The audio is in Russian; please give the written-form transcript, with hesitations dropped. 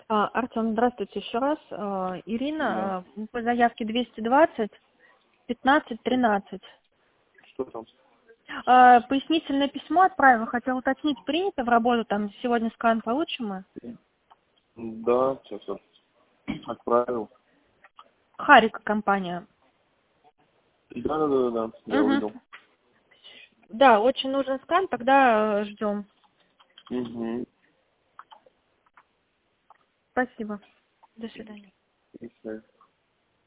Артем, здравствуйте еще раз. Да. Ирина, по заявке 220 15 13. Что там? Пояснительное письмо отправила. Хотела уточнить, принято в работу, там сегодня скан получим мы? Да, сейчас отправил. Харика компания. Да, я увидел. Да, очень нужен скан, тогда ждем. Угу. Спасибо. До свидания. И всё.